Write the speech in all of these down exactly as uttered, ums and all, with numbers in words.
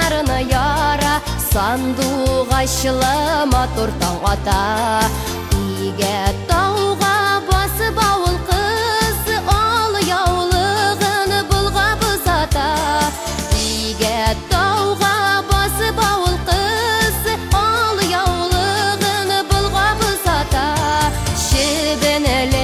кызларына яра, сандук ачыла матур таң ата. Иге тауга басып ауыл кызы, ал яулыгын булга бузата. Иге тауга басып ауыл кызы, ал яулыгын булга бузата. Шибенеле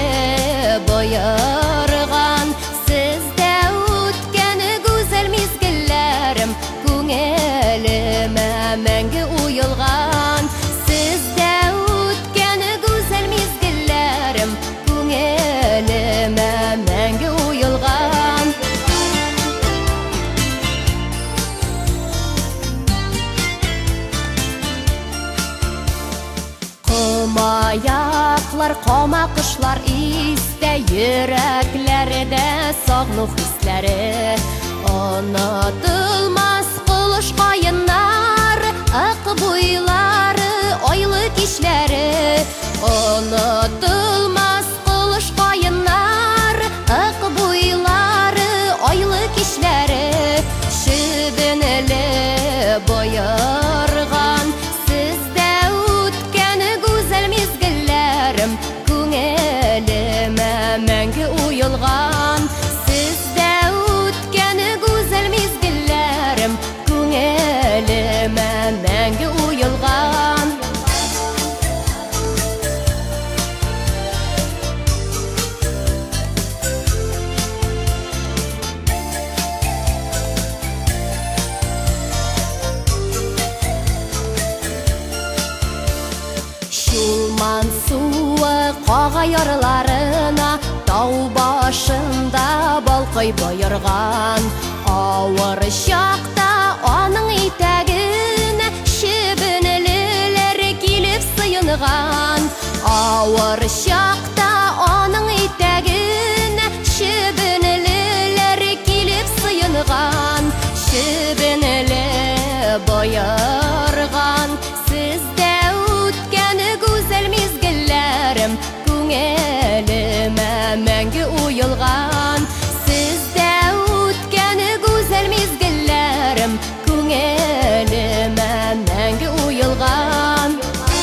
боярган, сездә үткән гүзәл мизгелләрем, күңелемә мәңге уелган. Сездә үткән гүзәл мизгелләрем, күңелемә мәңге уелган. Комаяклар, камакышлар истә, йөрәкләрдә сагыну хисләре. Онытылмас кылыш каеннар, ак буйлары, айлы кичләре. Онытылмас кылыш каеннар, ак буйлары, айлы кичләре. Шибенеле боярган, сездә үткән гүзәл мизгелләрем, күңелемә мәңге уелган. Сездә үткән гүзәл мизгелләрем, күңелемә мәңге уелган. Шулман суы кага ярларына, тау башында балкый боярган. Авыр чакта аның итәгенә шибенелеләр килеп сыенган. Авыр чакта аның итәгенә шибенелеләр килеп сыенган. Шибенеле боярган, сездә үткән гүзәл мизгелләрем, күңелемә мәңге уелган. Сездә үткән гүзәл мизгелләрем, күңелемә мәңге уелган.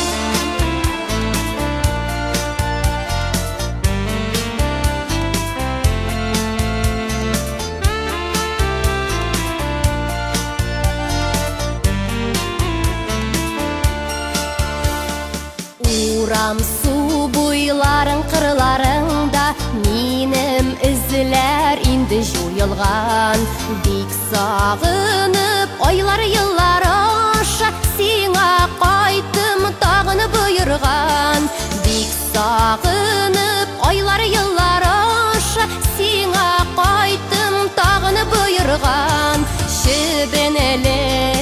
Урам су буйларың кырларыңда, минем эзләр инде жуелган. Бик сагынып айлар еллар аша, сиңа кайтым тагын боерган. Бик сагынып айлар еллар аша, сиңа кайтым тагын боерган. Шибенеле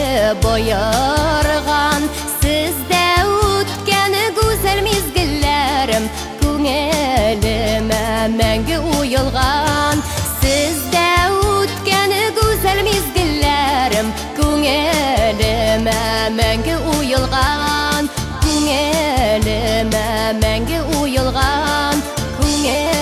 боярган, сездә үткән гүзәл мизгелләрем, күңелемә мәңге уелган. Сездә үткән гүзәл мизгелләрем, күңелемә мәңге уелган. Күңелемә мәңге уелган. Күңелемә